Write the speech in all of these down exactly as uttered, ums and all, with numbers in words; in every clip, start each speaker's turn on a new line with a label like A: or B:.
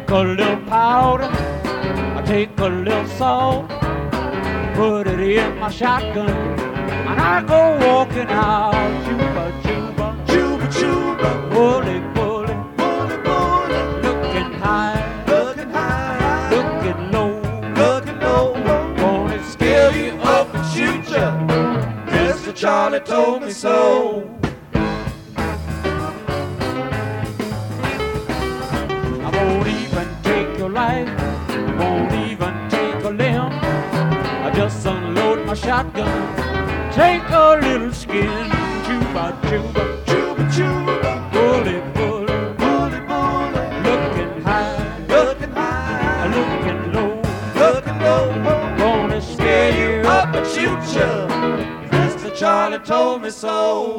A: take a little powder, I take a little salt, put it in my shotgun, and I go walking out. Chuba, chuba,
B: Chuba, chuba,
A: bully, bully,
B: bully, bully,
A: looking high,
B: looking high,
A: looking low,
B: looking low.
A: gonna
B: Scare you up and shoot ya. Mister Charlie told me so.
A: I won't even take your life, won't even take a limb. I just unload my shotgun, take a little skin. Chuba, chuba,
B: Chuba, chuba,
A: bully, bully,
B: bully, bully,
A: looking high,
B: looking high,
A: looking low,
B: looking low.
A: gonna scare you
B: Up and shoot ya. Mister Charlie told me so.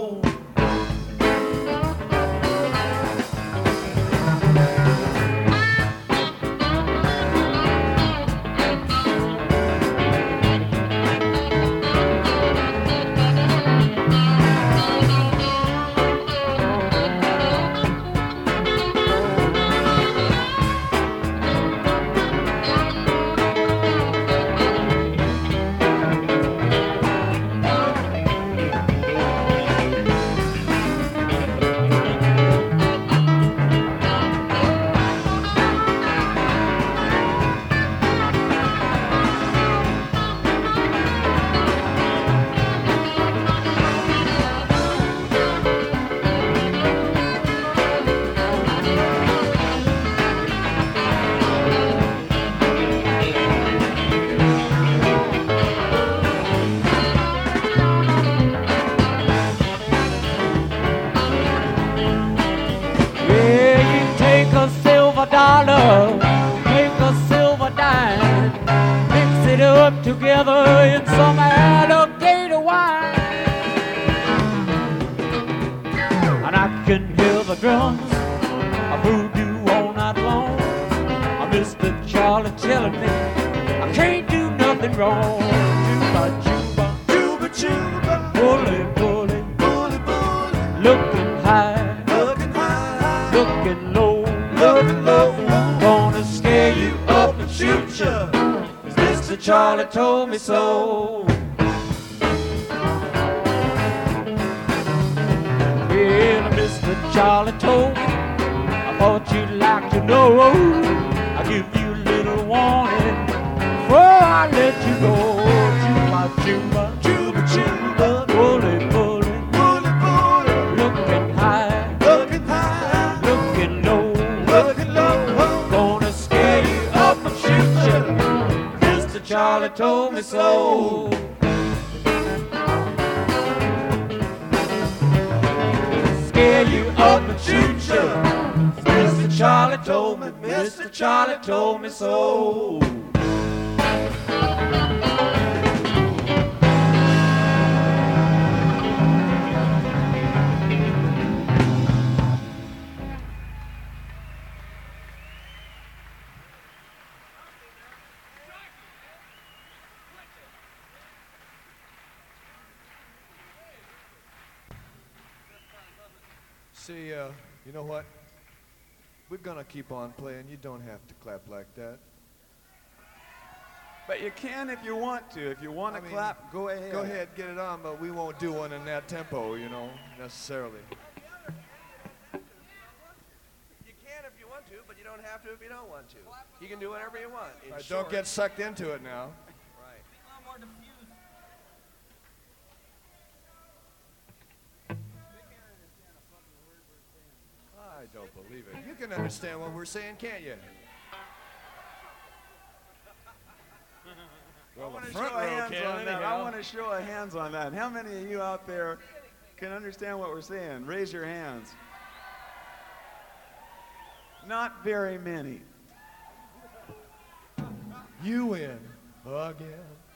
A: Dollar, make a silver dime, mix it up together in some alligator wine. And I can hear the drums of voodoo all night long. I Mister Charlie telling me I can't do nothing wrong. Chuba, chuba,
B: Chuba, chuba,
A: bully, bully,
B: bully, bully,
A: looking high,
B: looking high,
A: looking low,
B: looking low.
A: gonna scare you
B: Up and shoot ya. Mister Charlie told me so.
A: Well, Mister Charlie told me, I thought you'd like to know. I'll give you a little warning before I let you go. Chuba, chuba,
B: Chuba, chuba,
A: bully, bully,
B: bully, bully,
A: looking high,
B: looking high,
A: looking low,
B: looking low.
A: gonna scare you
B: Up and shoot ya. Mister Charlie told me so.
A: scare you
B: Up and shoot ya. Mister Charlie told me. Mister Charlie told me so.
C: See, uh, you know what? We're gonna keep on playing. You don't have to clap like that.
D: But you can if you want to. If you want to
C: I mean,
D: clap, go ahead.
C: Go ahead, get it on, but we won't do one in that tempo, you know, necessarily.
B: You can if you want to, but you don't have to if you don't want to. You can do whatever you want. In
C: All right,
B: short.
C: don't get sucked into it now.
B: Right.
C: I don't believe it. You can understand what we're saying, can't you?
D: I
C: Well,
D: want
C: the
D: to
C: front
D: show
C: row
D: hands
C: can,
D: on that. I
C: anyhow.
D: want to show of hands on that. How many of you out there can understand what we're saying? Raise your hands. Not very many.
C: You win again.